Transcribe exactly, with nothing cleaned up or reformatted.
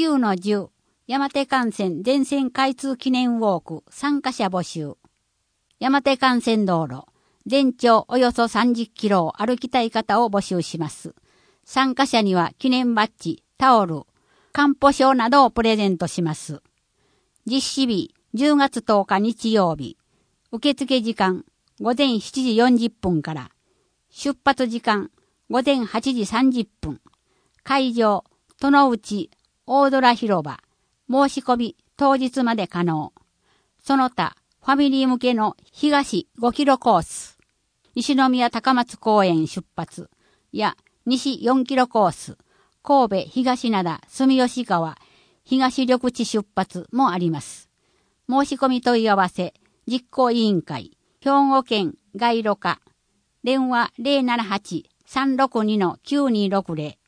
きゅうのじゅう、山手幹線全線開通記念ウォーク参加者募集。山手幹線道路、全長およそさんじゅっキロを歩きたい方を募集します。参加者には記念バッジ、タオル、漢方証などをプレゼントします。実施日、じゅうがつとおか日曜日。受付時間、ごぜんしちじよんじゅっぷんから。出発時間、ごぜんはちじさんじゅっぷん。会場、都の内、大空広場。申し込み、当日まで可能。その他、ファミリー向けの東ごキロコース。西宮高松公園出発。や、西よんキロコース。神戸東灘住吉川東緑地出発もあります。申し込み問い合わせ、実行委員会、兵庫県街路課、電話 ゼロななはち さんろくに きゅうにろくゼロ